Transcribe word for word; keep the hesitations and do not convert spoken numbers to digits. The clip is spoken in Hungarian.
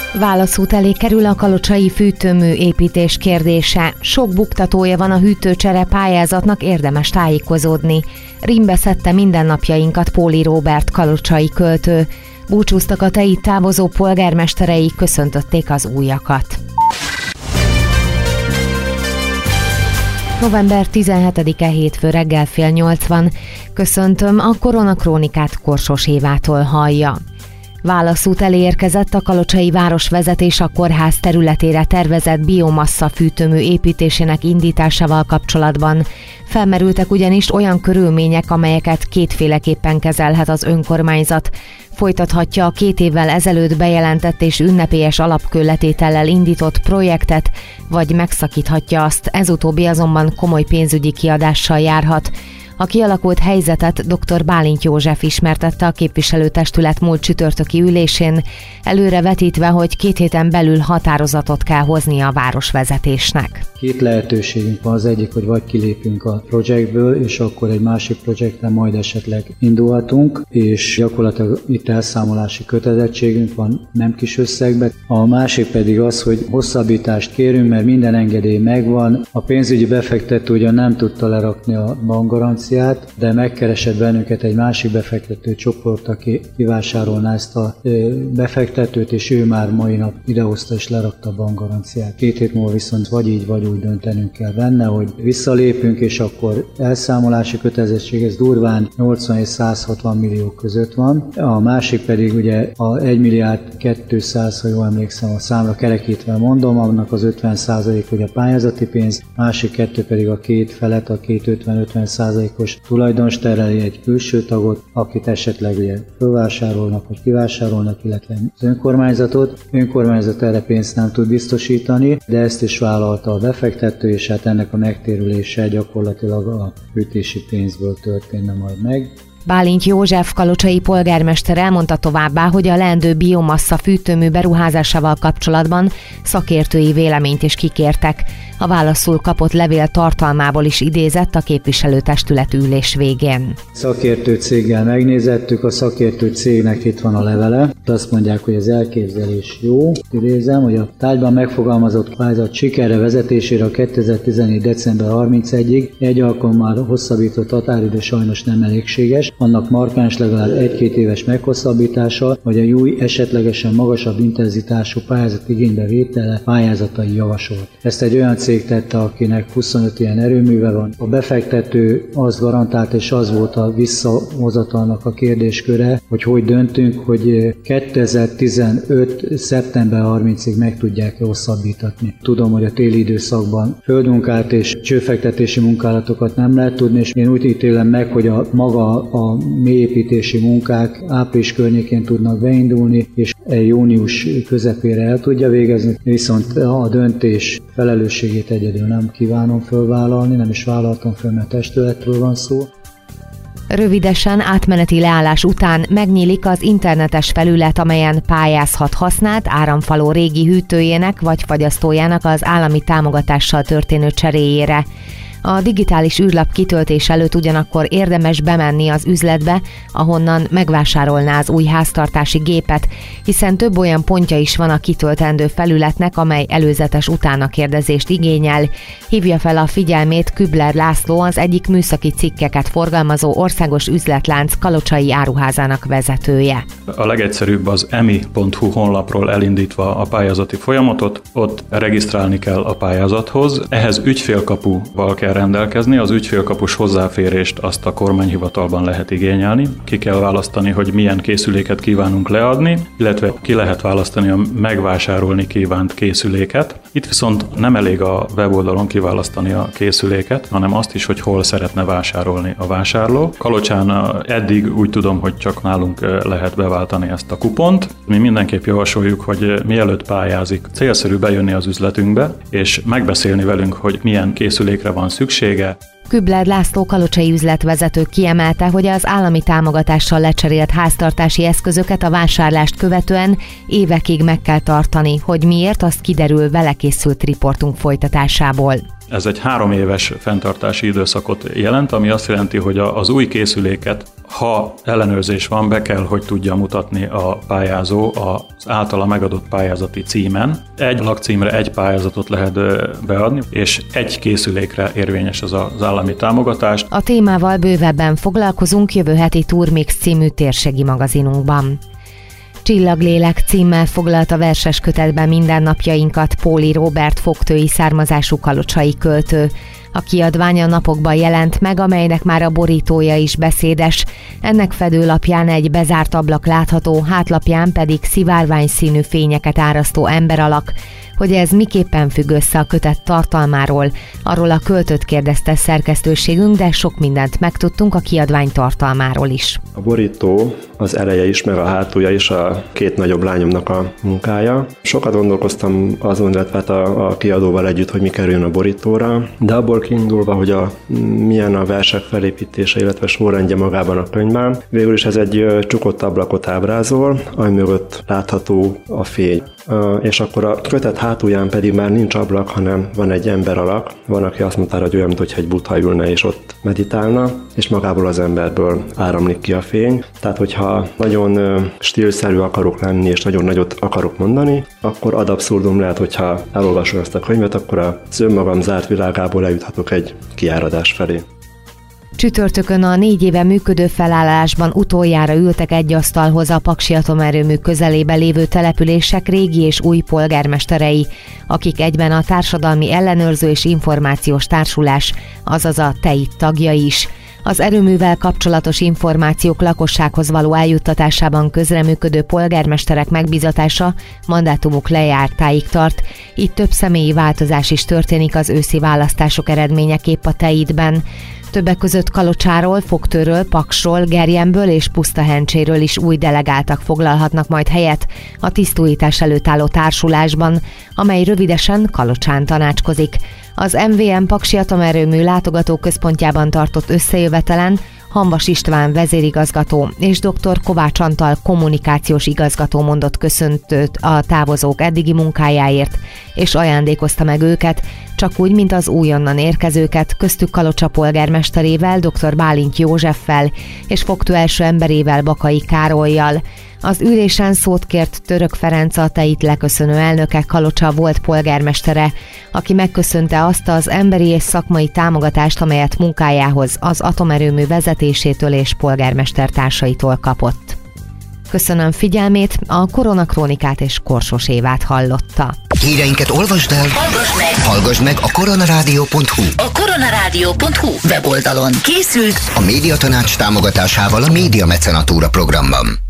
Válaszút elé kerül a kalocsai fűtőmű építés kérdése. Sok buktatója van a hűtőcsere pályázatnak, érdemes tájékozódni. Rímbe szedte mindennapjainkat Póli Róbert kalocsai költő. Búcsúztak a tei távozó polgármesterei, köszöntötték az újakat. november tizenhetedike hétfő reggel fél nyolc van. Köszöntöm, a Koronakrónikát Korsos Évától hallja. Válaszút elé érkezett a kalocsai városvezetés a kórház területére tervezett biomassa fűtőmű építésének indításával kapcsolatban. Felmerültek ugyanis olyan körülmények, amelyeket kétféleképpen kezelhet az önkormányzat. Folytathatja a két évvel ezelőtt bejelentett és ünnepélyes alapkőletétellel indított projektet, vagy megszakíthatja azt, ez utóbbi azonban komoly pénzügyi kiadással járhat. A kialakult helyzetet dr. Bálint József ismertette a képviselőtestület múlt csütörtöki ülésén, előre vetítve, hogy két héten belül határozatot kell hozni a városvezetésnek. Két lehetőségünk van, az egyik, hogy vagy kilépünk a projektből, és akkor egy másik projektre majd esetleg indulhatunk, és gyakorlatilag itt elszámolási kötelezettségünk van, nem kis összegben. A másik pedig az, hogy hosszabbítást kérünk, mert minden engedély megvan. A pénzügyi befektető ugyan nem tudta lerakni a bankgaranciát, de megkeresett bennünket egy másik befektető csoport, aki kivásárolná ezt a befektetőt, és ő már mai nap idehozta és lerakta a bankgaranciát. Két hét múlva viszont vagy így, vagy úgy döntenünk kell benne, hogy visszalépünk, és akkor elszámolási kötelezettség, ez durván nyolcvan és száz hatvan millió között van. A másik pedig ugye a egy milliárd kétszáz, ha jól emlékszem, a számra kerekítve mondom, annak az ötven százalék ugye a pályázati pénz, másik kettő pedig a két felet, a két ötven-ötven százalékos tulajdonos tereli egy külső tagot, akit esetleg ugye fölvásárolnak, vagy kivásárolnak, illetve az önkormányzatot. Önkormányzat erre pénzt nem tud biztosítani, de ezt is vállalta a befektető, és hát ennek a megtérülése gyakorlatilag a fűtési pénzből történne majd meg. Bálint József kalocsai polgármester elmondta továbbá, hogy a leendő biomassa fűtőmű beruházásával kapcsolatban szakértői véleményt is kikértek. A válaszul kapott levél tartalmából is idézett a képviselőtestület ülés végén. Szakértő céggel megnézettük, a szakértő cégnek itt van a levele. Azt mondják, hogy az elképzelés jó. Idézem, hogy a tárgyban megfogalmazott pályázat sikerre vezetésére a kétezer-tizennégy. december harmincegyedikéig egy alkalommal hosszabbított határidő sajnos nem elégséges. Annak markáns legalább egy-két éves meghosszabbítása, vagy a új esetlegesen magasabb intenzitású pályázat igénybevétele pályázatai javasolt. Ezt egy olyan cég tette, akinek huszonöt ilyen erőműve van. A befektető azt garantált, és az volt a visszahozatalnak a kérdésköre, hogy hogy döntünk, hogy kétezer-tizenöt. szeptember harmincadikáig meg tudják hosszabbítatni. Tudom, hogy a téli időszakban földmunkát és csőfektetési munkálatokat nem lehet tudni, és én úgy ítélem meg, hogy a maga a mélyépítési munkák április környékén tudnak beindulni, és június közepére el tudja végezni, viszont a döntés felelősségét egyedül nem kívánom fölvállalni, nem is vállaltam föl, mert testületről van szó. Rövidesen átmeneti leállás után megnyílik az internetes felület, amelyen pályázhat használt áramfaló régi hűtőjének vagy fagyasztójának az állami támogatással történő cseréjére. A digitális űrlap kitöltés előtt ugyanakkor érdemes bemenni az üzletbe, ahonnan megvásárolná az új háztartási gépet, hiszen több olyan pontja is van a kitöltendő felületnek, amely előzetes utánakérdezést igényel. Hívja fel a figyelmét Kübler László, az egyik műszaki cikkeket forgalmazó országos üzletlánc kalocsai áruházának vezetője. A legegyszerűbb az emi pont hu honlapról elindítva a pályázati folyamatot, ott regisztrálni kell a pályázathoz, ehhez ügyfélkapuval kell rendelkezni, az ügyfélkapus hozzáférést azt a kormányhivatalban lehet igényelni. Ki kell választani, hogy milyen készüléket kívánunk leadni, illetve ki lehet választani a megvásárolni kívánt készüléket. Itt viszont nem elég a weboldalon kiválasztani a készüléket, hanem azt is, hogy hol szeretne vásárolni a vásárló. Kalocsán eddig úgy tudom, hogy csak nálunk lehet beváltani ezt a kupont. Mi mindenképp javasoljuk, hogy mielőtt pályázik, célszerű bejönni az üzletünkbe, és megbeszélni velünk, hogy milyen készülékre van szüksége. Kübler László kalocsai üzletvezető kiemelte, hogy az állami támogatással lecserélt háztartási eszközöket a vásárlást követően évekig meg kell tartani, hogy miért, azt kiderül vele készült riportunk folytatásából. Ez egy három éves fenntartási időszakot jelent, ami azt jelenti, hogy az új készüléket, ha ellenőrzés van, be kell, hogy tudja mutatni a pályázó az általa megadott pályázati címen. Egy lakcímre egy pályázatot lehet beadni, és egy készülékre érvényes az az állami támogatás. A témával bővebben foglalkozunk jövő heti Turmix című térségi magazinunkban. Csillaglélek címmel foglalt a verses kötetben mindennapjainkat Póli Róbert fogtői származású kalocsai költő. A kiadvány a napokban jelent meg, amelynek már a borítója is beszédes. Ennek fedőlapján egy bezárt ablak látható, hátlapján pedig szivárvány színű fényeket árasztó emberalak. Hogy ez miképpen függ össze a kötet tartalmáról, arról a költőt kérdezte szerkesztőségünk, de sok mindent megtudtunk a kiadvány tartalmáról is. A borító az eleje is, meg a hátulja is a két nagyobb lányomnak a munkája. Sokat gondolkoztam azon, illetve a, a kiadóval együtt, hogy mi kerüljön a borítóra, de abból kiindulva, hogy a, milyen a versek felépítése, illetve sorrendje magában a könyvben, végül is ez egy csukott ablakot ábrázol, ami mögött látható a fény. És akkor a kötet hátulján pedig már nincs ablak, hanem van egy ember alak. Van, aki azt mondta, hogy olyan, mintha egy buddha ülne és ott meditálna, és magából az emberből áramlik ki a fény. Tehát, hogyha nagyon stílszerű akarok lenni, és nagyon nagyot akarok mondani, akkor ad abszurdum lehet, hogyha elolvasom ezt a könyvet, akkor az önmagam zárt világából eljuthatok egy kiáradás felé. Csütörtökön a négy éve működő felállásban utoljára ültek egy asztalhoz a Paksi atomerőmű közelébe lévő települések régi és új polgármesterei, akik egyben a Társadalmi Ellenőrző és Információs Társulás, azaz a TEIT tagjai is. Az erőművel kapcsolatos információk lakossághoz való eljuttatásában közreműködő polgármesterek megbízatása mandátumuk lejártáig tart. Itt több személyi változás is történik az őszi választások eredményeképp a TEIT-ben. Többek között Kalocsáról, Fogtőről, Paksról, Gerjenből és Pusztahencséről is új delegáltak foglalhatnak majd helyet a tisztújítás előtt álló társulásban, amely rövidesen Kalocsán tanácskozik. Az em vé em Paksi Atomerőmű látogatóközpontjában tartott összejövetelen Hamvas István vezérigazgató és dr. Kovács Antal kommunikációs igazgató mondott köszöntőt a távozók eddigi munkájáért, és ajándékozta meg őket, csak úgy, mint az újonnan érkezőket, köztük Kalocsa polgármesterével, dr. Bálint Józseffel és Fogtő első emberével, Bakai Károllyal. Az ülésen szót kért Török Ferenc, a TEIT leköszönő elnöke, Kalocsa volt polgármestere, aki megköszönte azt az emberi és szakmai támogatást, amelyet munkájához az atomerőmű vezetésétől és polgármester társaitól kapott. Köszönöm figyelmét, a Koronakrónikát és Korsos Évát hallotta. Híreinket olvasd el, hallgass meg, hallgass meg a koronarádió pont hu. A koronarádió pont hu weboldalon készült a Médiatanács támogatásával a Média Mecenatúra programban.